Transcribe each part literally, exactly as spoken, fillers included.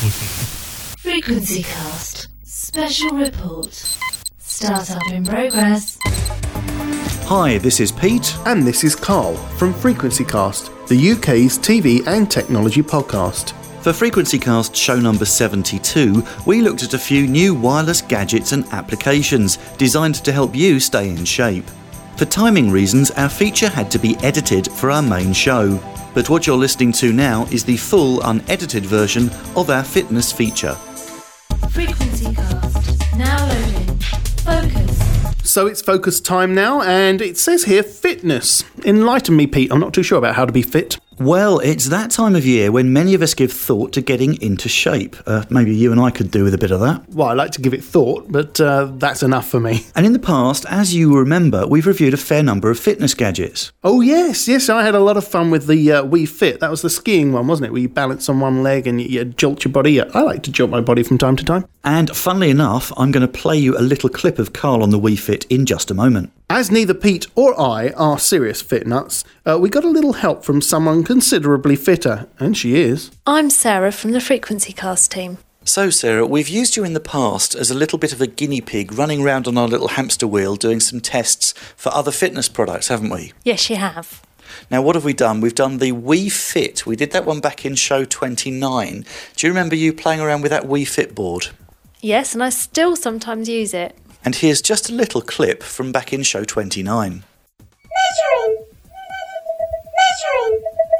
Frequency Cast Special Report. Startup in progress. Hi, this is Pete. And this is Carl from Frequency Cast, the U K's T V and technology podcast. For Frequency Cast show number seventy-two, we looked at a few new wireless gadgets and applications designed to help you stay in shape. For timing reasons, our feature had to be edited for our main show. But what you're listening to now is the full unedited version of our fitness feature. Frequency Cast. Now loading. Focus. So it's focus time now, and it says here fitness. Enlighten me, Pete. I'm not too sure about how to be fit. Well, it's that time of year when many of us give thought to getting into shape. Uh, maybe you and I could do with a bit of that. Well, I like to give it thought, but uh, that's enough for me. And in the past, as you remember, we've reviewed a fair number of fitness gadgets. Oh, yes, yes, I had a lot of fun with the uh, Wii Fit. That was the skiing one, wasn't it? Where you balance on one leg and you, you jolt your body. I like to jolt my body from time to time. And funnily enough, I'm going to play you a little clip of Carl on the Wii Fit in just a moment. As neither Pete or I are serious fit nuts, uh, we got a little help from someone considerably fitter, and she is. I'm Sarah from the Frequency Cast team. So, Sarah, we've used you in the past as a little bit of a guinea pig running around on our little hamster wheel doing some tests for other fitness products, haven't we? Yes, you have. Now, what have we done? We've done the Wii Fit. We did that one back in show twenty-nine. Do you remember you playing around with that Wii Fit board? Yes, and I still sometimes use it. And here's just a little clip from back in show twenty-nine. Measuring. Measuring.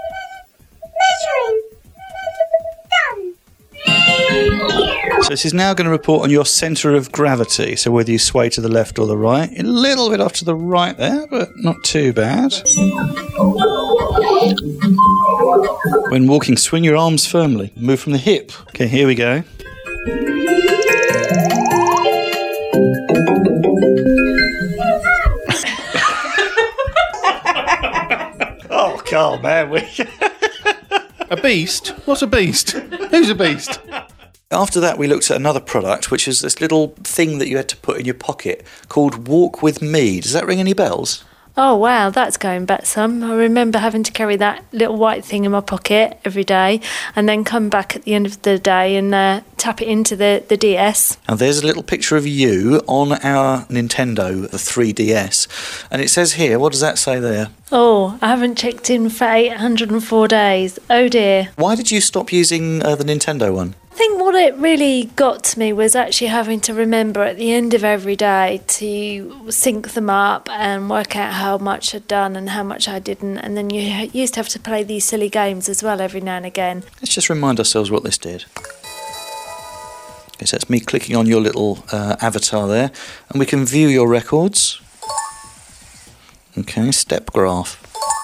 Measuring. Done. So this is now going to report on your centre of gravity, so whether you sway to the left or the right. A little bit off to the right there, but not too bad. When walking, swing your arms firmly. Move from the hip. Okay, here we go. Oh, Carl, man. We... A beast? What's a beast? Who's a beast? After that, we looked at another product, which is this little thing that you had to put in your pocket called Walk With Me. Does that ring any bells? Oh, wow, that's going back some. I remember having to carry that little white thing in my pocket every day and then come back at the end of the day and uh, tap it into the, the D S. Now, there's a little picture of you on our Nintendo, the three D S. And it says here, what does that say there? Oh, I haven't checked in for eight hundred four days. Oh, dear. Why did you stop using uh, the Nintendo one? I think what it really got to me was actually having to remember at the end of every day to sync them up and work out how much I'd done and how much I didn't. And then you used to have to play these silly games as well every now and again. Let's just remind ourselves what this did. Okay, so that's me clicking on your little uh, avatar there. And we can view your records. Okay, step graph.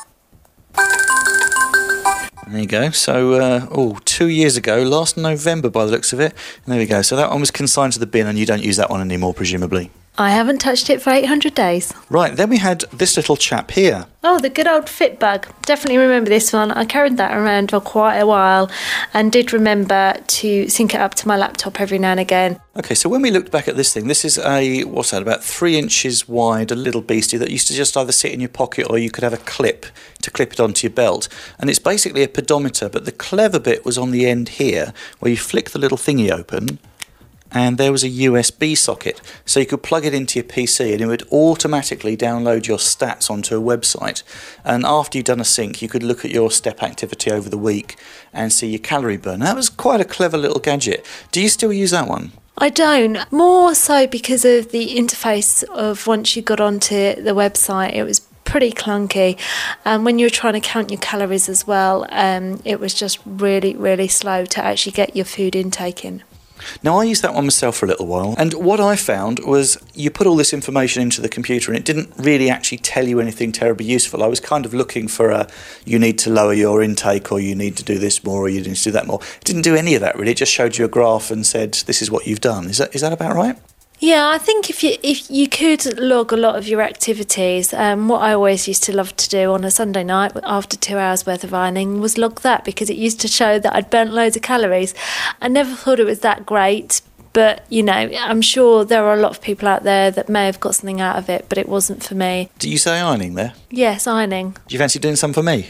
There you go. So, uh, oh, two years ago, last November by the looks of it. And there we go. So that one was consigned to the bin and you don't use that one anymore, presumably. I haven't touched it for eight hundred days. Right, then we had this little chap here. Oh, the good old Fitbug. Definitely remember this one. I carried that around for quite a while and did remember to sync it up to my laptop every now and again. Okay, so when we looked back at this thing, this is a, what's that, about three inches wide, a little beastie that used to just either sit in your pocket or you could have a clip to clip it onto your belt. And it's basically a pedometer, but the clever bit was on the end here, where you flick the little thingy open, and there was a U S B socket. So you could plug it into your P C and it would automatically download your stats onto a website. And after you'd done a sync, you could look at your step activity over the week and see your calorie burn. That was quite a clever little gadget. Do you still use that one? I don't. More so because of the interface of once you got onto the website, it was pretty clunky. And when you were trying to count your calories as well, um, it was just really, really slow to actually get your food intake in. Now, I used that one myself for a little while, and what I found was you put all this information into the computer and it didn't really actually tell you anything terribly useful. I was kind of looking for a, you need to lower your intake, or you need to do this more, or you need to do that more. It didn't do any of that, really. It just showed you a graph and said, this is what you've done. Is that is that about right? Yeah, I think if you if you could log a lot of your activities, um, what I always used to love to do on a Sunday night after two hours worth of ironing was log that, because it used to show that I'd burnt loads of calories. I never thought it was that great, but, you know, I'm sure there are a lot of people out there that may have got something out of it, but it wasn't for me. Do you say ironing there? Yes, ironing. Do you fancy doing some for me?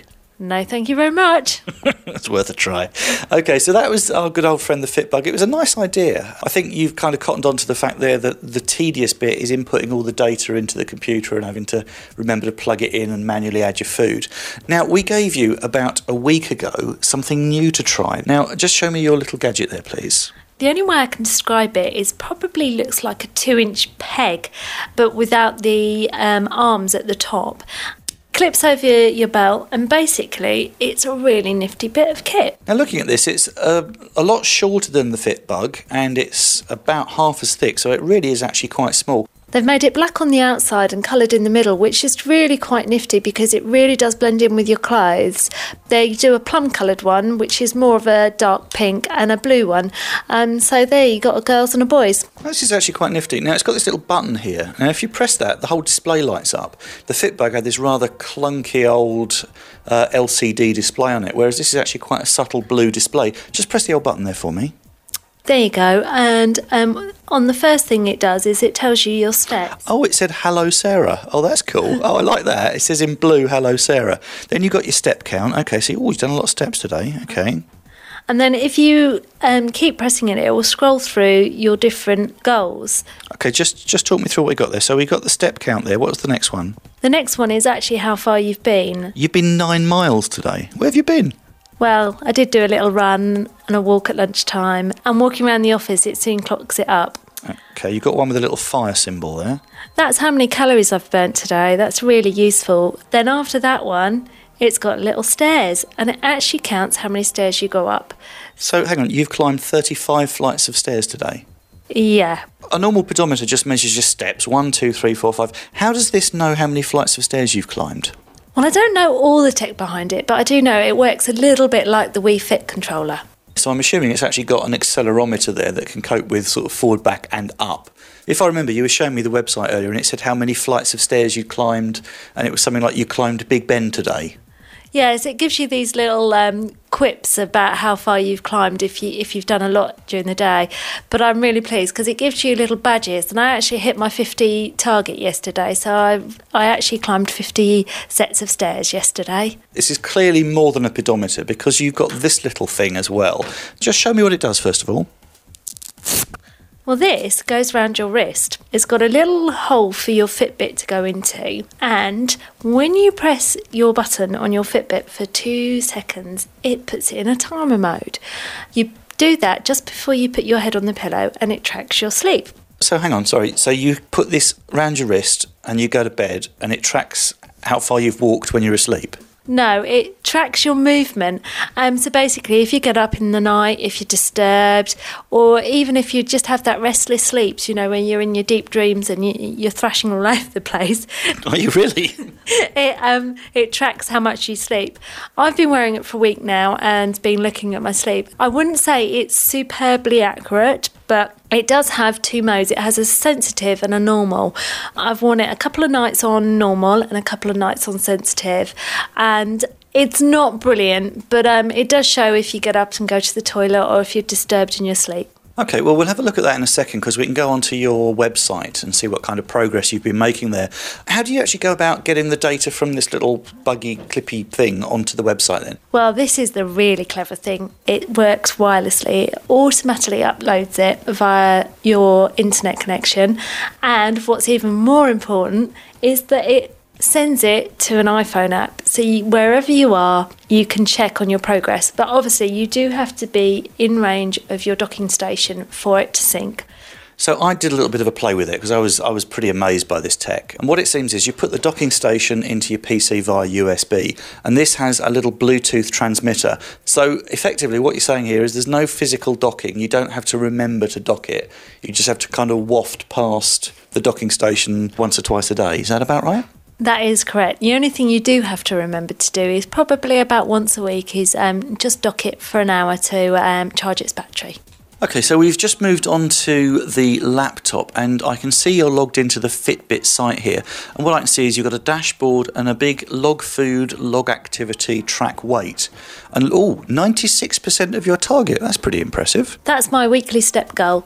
No, thank you very much. That's worth a try. Okay, so that was our good old friend the Fitbug. It was a nice idea. I think you've kind of cottoned on to the fact there that the tedious bit is inputting all the data into the computer and having to remember to plug it in and manually add your food. Now, we gave you about a week ago something new to try. Now, just show me your little gadget there, please. The only way I can describe it is probably looks like a two-inch peg, but without the um, arms at the top. Clips over your belt, and basically it's a really nifty bit of kit. Now, looking at this, it's a, a lot shorter than the Fitbug, and it's about half as thick, so it really is actually quite small. They've made it black on the outside and coloured in the middle, which is really quite nifty because it really does blend in with your clothes. They do a plum-coloured one, which is more of a dark pink, and a blue one. Um, so there you got a girls and a boys. This is actually quite nifty. Now, it's got this little button here. Now, if you press that, the whole display lights up. The Fitbug had this rather clunky old uh, L C D display on it, whereas this is actually quite a subtle blue display. Just press the old button there for me. There you go. And um, on the first thing it does is it tells you your steps. Oh, it said, hello, Sarah. Oh, that's cool. Oh, I like that. It says in blue, hello, Sarah. Then you've got your step count. Okay, so oh, you've done a lot of steps today. Okay. And then if you um, keep pressing it, it will scroll through your different goals. Okay, just, just talk me through what we got there. So we got the step count there. What's the next one? The next one is actually how far you've been. You've been nine miles today. Where have you been? Well, I did do a little run and a walk at lunchtime, and walking around the office, it soon clocks it up. Okay, you've got one with a little fire symbol there. That's how many calories I've burnt today. That's really useful. Then after that one, it's got little stairs, and it actually counts how many stairs you go up. So, hang on, you've climbed thirty-five flights of stairs today? Yeah. A normal pedometer just measures your steps, one, two, three, four, five. How does this know how many flights of stairs you've climbed? Well, I don't know all the tech behind it, but I do know it works a little bit like the Wii Fit controller. So I'm assuming it's actually got an accelerometer there that can cope with sort of forward, back and up. If I remember, you were showing me the website earlier and it said how many flights of stairs you climbed, and it was something like you climbed Big Ben today. Yes, it gives you these little um, quips about how far you've climbed if, you, if you've done a lot during the day. But I'm really pleased because it gives you little badges. And I actually hit my fifty target yesterday. So I, I actually climbed fifty sets of stairs yesterday. This is clearly more than a pedometer because you've got this little thing as well. Just show me what it does, first of all. Well, this goes round your wrist. It's got a little hole for your Fitbit to go into. And when you press your button on your Fitbit for two seconds, it puts it in a timer mode. You do that just before you put your head on the pillow and it tracks your sleep. So hang on, sorry. So you put this round your wrist and you go to bed and it tracks how far you've walked when you're asleep? No, it tracks your movement. Um, so basically, if you get up in the night, if you're disturbed, or even if you just have that restless sleeps, you know, when you're in your deep dreams and you, you're thrashing all over the place. Are you really? it um it tracks how much you sleep. I've been wearing it for a week now and been looking at my sleep. I wouldn't say it's superbly accurate, but it does have two modes. It has a sensitive and a normal. I've worn it a couple of nights on normal and a couple of nights on sensitive. And it's not brilliant, but um, it does show if you get up and go to the toilet or if you're disturbed in your sleep. Okay, well, we'll have a look at that in a second because we can go onto your website and see what kind of progress you've been making there. How do you actually go about getting the data from this little buggy, clippy thing onto the website then? Well, this is the really clever thing. It works wirelessly. It automatically uploads it via your internet connection. And what's even more important is that it sends it to an iPhone app. So you, wherever you are, you can check on your progress. But obviously, you do have to be in range of your docking station for it to sync. So I did a little bit of a play with it because I was I was pretty amazed by this tech. And what it seems is you put the docking station into your P C via U S B, and this has a little Bluetooth transmitter. So effectively what you're saying here is there's no physical docking. You don't have to remember to dock it. You just have to kind of waft past the docking station once or twice a day. Is that about right? That is correct. The only thing you do have to remember to do is probably about once a week is um, just dock it for an hour to um, charge its battery. Okay, so we've just moved on to the laptop and I can see you're logged into the Fitbit site here. And what I can see is you've got a dashboard and a big log food, log activity, track weight. And oh, ninety-six percent of your target. That's pretty impressive. That's my weekly step goal.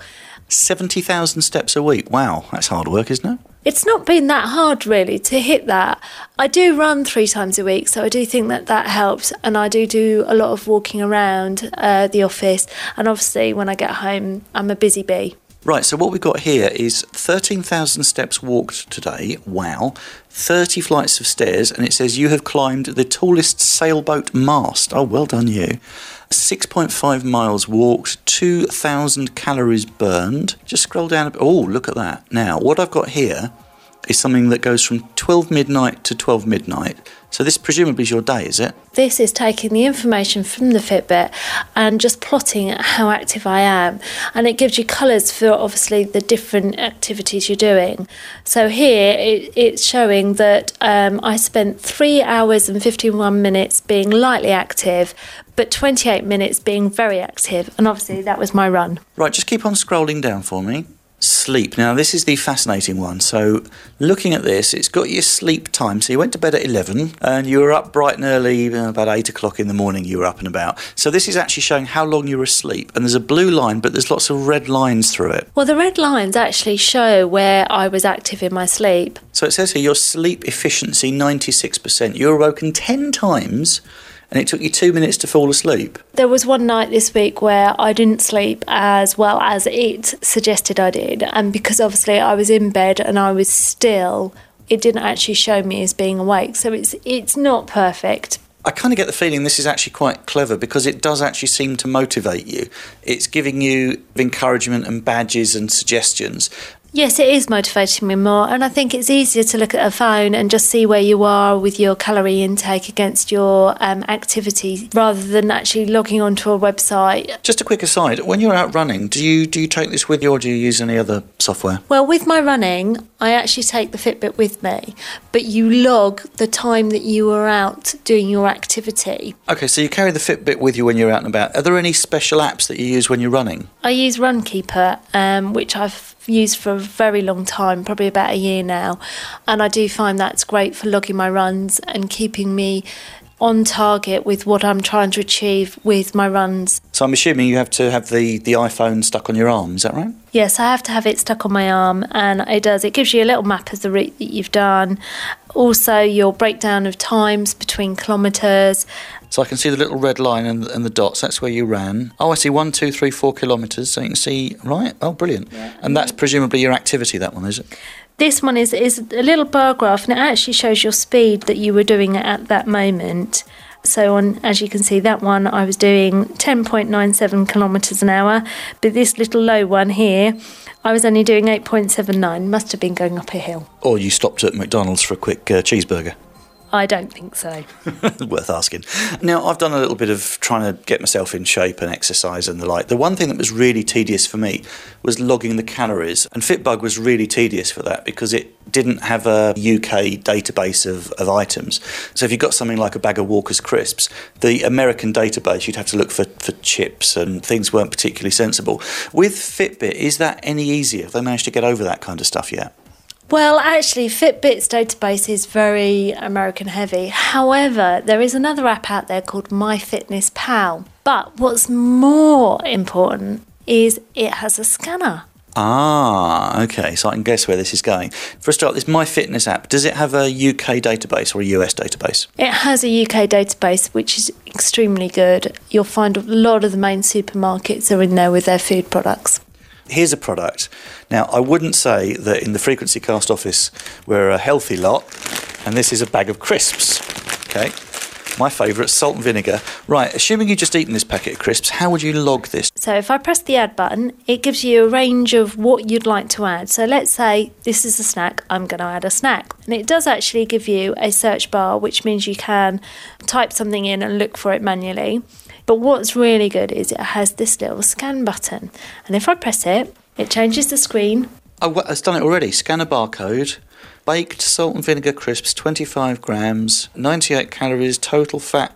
seventy thousand steps a week. Wow, that's hard work, isn't it? It's not been that hard, really, to hit that. I do run three times a week, so I do think that that helps. And I do do a lot of walking around uh, the office. And obviously, when I get home, I'm a busy bee. Right, so what we've got here is thirteen thousand steps walked today. Wow. thirty flights of stairs, and it says you have climbed the tallest sailboat mast. Oh, well done you. six point five miles walked, two thousand calories burned. Just scroll down a bit. Oh, look at that. Now, what I've got here is something that goes from twelve midnight to twelve midnight. So this presumably is your day, is it? This is taking the information from the Fitbit and just plotting how active I am. And it gives you colours for, obviously, the different activities you're doing. So here, it, it's showing that um, I spent three hours and fifty-one minutes being lightly active, but twenty-eight minutes being very active. And obviously, that was my run. Right, just keep on scrolling down for me. Sleep. Now, this is the fascinating one. So, looking at this, it's got your sleep time. So, you went to bed at eleven and you were up bright and early, uh, about eight o'clock in the morning, you were up and about. So, this is actually showing how long you were asleep. And there's a blue line, but there's lots of red lines through it. Well, the red lines actually show where I was active in my sleep. So, it says here your sleep efficiency ninety-six percent. You were woken ten times. And it took you two minutes to fall asleep. There was one night this week where I didn't sleep as well as it suggested I did. And because obviously I was in bed and I was still, it didn't actually show me as being awake. So it's it's not perfect. I kind of get the feeling this is actually quite clever because it does actually seem to motivate you. It's giving you encouragement and badges and suggestions. Yes, it is motivating me more, and I think it's easier to look at a phone and just see where you are with your calorie intake against your um, activity rather than actually logging onto a website. Just a quick aside, when you're out running, do you do you take this with you or do you use any other software? Well, with my running, I actually take the Fitbit with me, but you log the time that you were out doing your activity. Okay, so you carry the Fitbit with you when you're out and about. Are there any special apps that you use when you're running? I use Runkeeper, um, which I've used for a very long time, probably about a year now, and I do find that's great for logging my runs and keeping me on target with what I'm trying to achieve with my runs. So I'm assuming you have to have the, the iPhone stuck on your arm, is that right? Yes, I have to have it stuck on my arm, and it does. It gives you a little map of the route that you've done, also your breakdown of times between kilometres. So I can see the little red line and, and the dots. That's where you ran. Oh, I see one, two, three, four kilometres. So you can see, right? Oh, brilliant. Yeah. And that's presumably your activity, that one, is it? This one is, is a little bar graph, and it actually shows your speed that you were doing at that moment. So on, as you can see, that one I was doing ten point nine seven kilometres an hour. But this little low one here, I was only doing eight point seven nine. Must have been going up a hill. Or you stopped at McDonald's for a quick uh, cheeseburger. I don't think so. Worth asking. Now, I've done a little bit of trying to get myself in shape and exercise and the like. The one thing that was really tedious for me was logging the calories. And Fitbug was really tedious for that because it didn't have a U K database of, of items. So if you've got something like a bag of Walker's crisps, the American database, you'd have to look for, for chips and things weren't particularly sensible. With Fitbit, is that any easier? Have they managed to get over that kind of stuff yet? Well, actually, Fitbit's database is very American heavy. However, there is another app out there called MyFitnessPal. But what's more important is it has a scanner. Ah, okay, so I can guess where this is going. For a start, this MyFitness app, does it have a U K database or a U S database? It has a U K database, which is extremely good. You'll find a lot of the main supermarkets are in there with their food products. Here's a product. Now, I wouldn't say that in the Frequency Cast office we're a healthy lot, and this is a bag of crisps, okay? My favourite, salt and vinegar. Right, assuming you've just eaten this packet of crisps, how would you log this? So if I press the add button, it gives you a range of what you'd like to add. So let's say this is a snack, I'm going to add a snack. And it does actually give you a search bar, which means you can type something in and look for it manually. But what's really good is it has this little scan button. And if I press it, it changes the screen. Oh, well, it's done it already. Scan a barcode. Baked salt and vinegar crisps, twenty-five grams, ninety-eight calories, total fat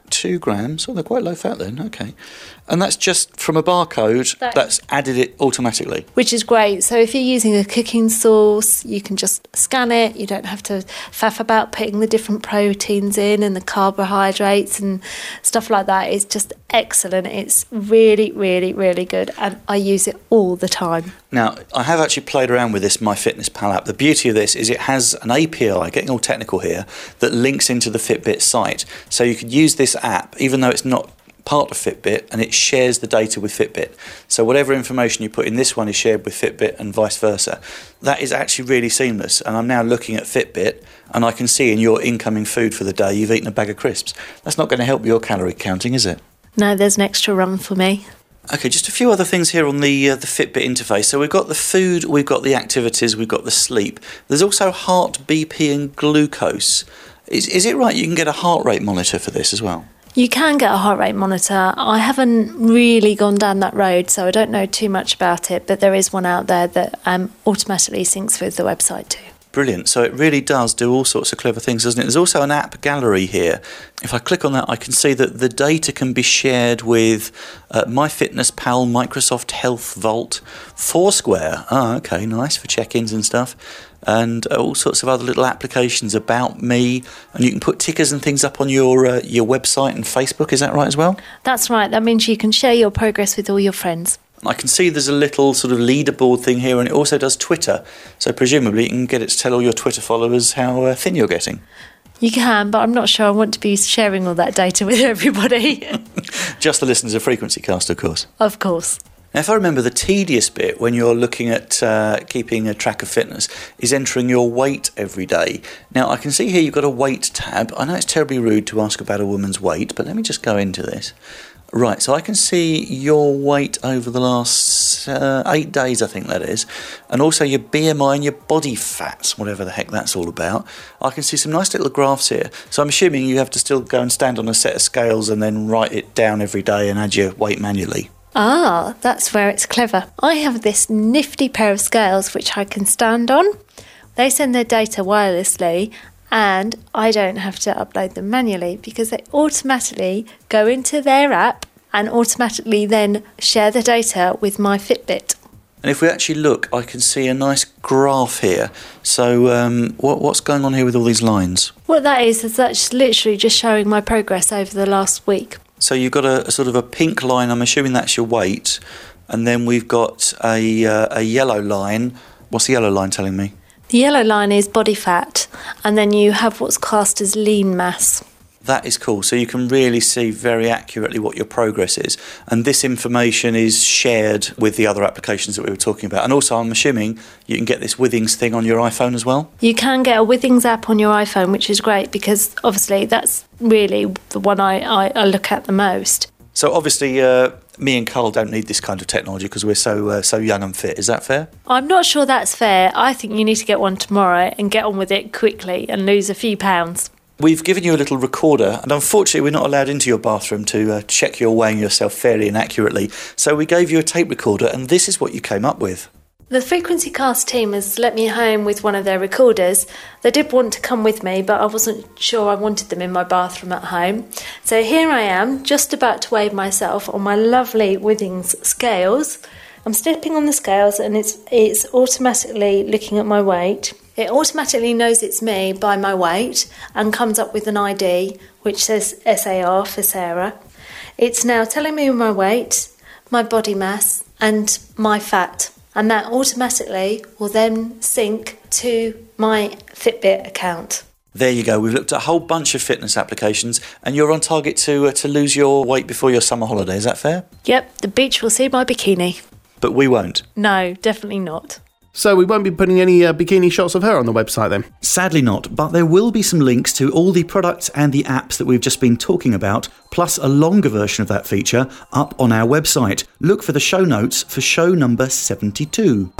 two grams. Oh, they're quite low fat then. Okay. And that's just from a barcode That- that's added it automatically. Which is great. So if you're using a cooking sauce, you can just scan it. You don't have to faff about putting the different proteins in and the carbohydrates and stuff like that. It's just excellent. It's really, really, really good. And I use it all the time. Now, I have actually played around with this MyFitnessPal app. The beauty of this is it has an A P I, getting all technical here, that links into the Fitbit site. So you could use this app, even though it's not part of Fitbit, and it shares the data with Fitbit. So whatever information you put in this one is shared with Fitbit and vice versa. That is actually really seamless. And I'm now looking at Fitbit, and I can see in your incoming food for the day you've eaten a bag of crisps. That's not going to help your calorie counting, is it? No, there's an extra run for me. Okay, just a few other things here on the uh, the Fitbit interface. So we've got the food, we've got the activities, we've got the sleep. There's also heart, B P and glucose. Is, is it right you can get a heart rate monitor for this as well? You can get a heart rate monitor. I haven't really gone down that road, so I don't know too much about it, but there is one out there that um, automatically syncs with the website too. Brilliant. So it really does do all sorts of clever things, doesn't it? There's also an app gallery here. If I click on that, I can see that the data can be shared with uh, MyFitnessPal, Microsoft Health Vault, Foursquare. Oh, okay, nice for check-ins and stuff. And all sorts of other little applications about me, and you can put tickers and things up on your uh, your website and Facebook. Is that right as well? That's right. That means you can share your progress with all your friends. I can see there's a little sort of leaderboard thing here, and it also does Twitter. So presumably you can get it to tell all your Twitter followers how uh, thin you're getting. You can, but I'm not sure I want to be sharing all that data with everybody. Just the listeners of Frequency Cast, of course. Of course. Now, if I remember, the tedious bit when you're looking at uh, keeping a track of fitness is entering your weight every day. Now, I can see here you've got a weight tab. I know it's terribly rude to ask about a woman's weight, but let me just go into this. Right, so I can see your weight over the last uh, eight days, I think that is, and also your B M I and your body fat, whatever the heck that's all about. I can see some nice little graphs here. So I'm assuming you have to still go and stand on a set of scales and then write it down every day and add your weight manually. Ah, that's where it's clever. I have this nifty pair of scales which I can stand on. They send their data wirelessly, and I don't have to upload them manually because they automatically go into their app and automatically then share the data with my Fitbit. And if we actually look, I can see a nice graph here. So um, what, what's going on here with all these lines? What that is, is that's literally just showing my progress over the last week. So you've got a, a sort of a pink line, I'm assuming that's your weight, and then we've got a, uh, a yellow line. What's the yellow line telling me? The yellow line is body fat, and then you have what's classed as lean mass. That is cool. So you can really see very accurately what your progress is. And this information is shared with the other applications that we were talking about. And also, I'm assuming you can get this Withings thing on your iPhone as well? You can get a Withings app on your iPhone, which is great because obviously that's really the one I, I, I look at the most. So obviously, uh, me and Carl don't need this kind of technology because we're so uh, so young and fit. Is that fair? I'm not sure that's fair. I think you need to get one tomorrow and get on with it quickly and lose a few pounds. We've given you a little recorder, and unfortunately we're not allowed into your bathroom to uh, check you're weighing yourself fairly and accurately. So we gave you a tape recorder, and this is what you came up with. The Frequency Cast team has let me home with one of their recorders. They did want to come with me, but I wasn't sure I wanted them in my bathroom at home. So here I am, just about to weigh myself on my lovely Withings scales. I'm stepping on the scales, and it's it's automatically looking at my weight. It automatically knows it's me by my weight and comes up with an I D which says S A R for Sarah. It's now telling me my weight, my body mass and my fat, and that automatically will then sync to my Fitbit account. There you go. We've looked at a whole bunch of fitness applications, and you're on target to uh, to lose your weight before your summer holiday. Is that fair? Yep, the beach will see my bikini. But we won't. No, definitely not. So we won't be putting any uh, bikini shots of her on the website then? Sadly not, but there will be some links to all the products and the apps that we've just been talking about, plus a longer version of that feature up on our website. Look for the show notes for show number seventy-two.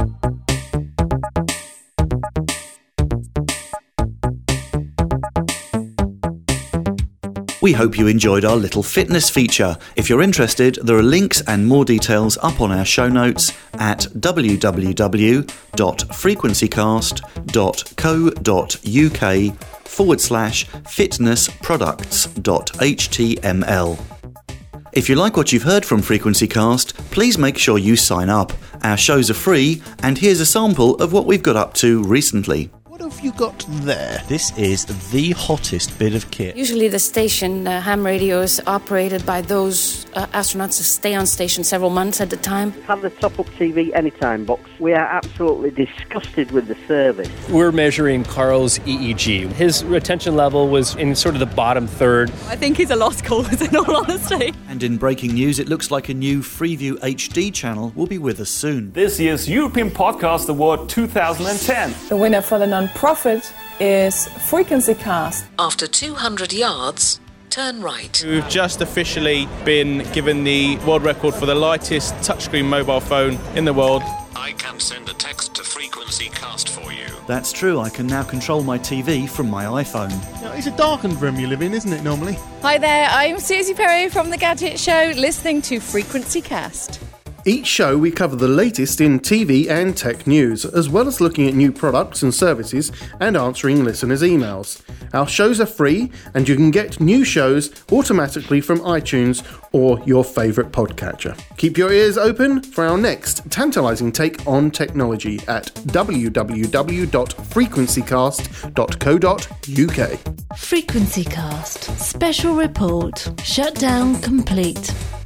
We hope you enjoyed our little fitness feature. If you're interested, there are links and more details up on our show notes at w w w dot frequencycast dot co dot u k forward slash fitness products dot h t m l. If you like what you've heard from FrequencyCast, please make sure you sign up. Our shows are free, and here's a sample of what we've got up to recently. What have you got there? This is the hottest bit of kit. Usually the station, uh, ham radio, is operated by those uh, astronauts who stay on station several months at a time. Have the top-up T V anytime box. We are absolutely disgusted with the service. We're measuring Carl's E E G. His retention level was in sort of the bottom third. I think he's a lost cause, in all honesty. And in breaking news, it looks like a new Freeview H D channel will be with us soon. This year's European Podcast Award two thousand ten. The winner for the non-profit is FrequencyCast. After two hundred yards, turn right. We've just officially been given the world record for the lightest touchscreen mobile phone in the world. I can send a text to FrequencyCast for you. That's true, I can now control my T V from my iPhone. Now, it's a darkened room you live in, isn't it, normally? Hi there, I'm Susie Perry from The Gadget Show, listening to FrequencyCast. Each show we cover the latest in T V and tech news, as well as looking at new products and services and answering listeners' emails. Our shows are free, and you can get new shows automatically from iTunes or your favourite podcatcher. Keep your ears open for our next tantalising take on technology at w w w dot frequencycast dot co dot u k. FrequencyCast. Special report. Shutdown complete.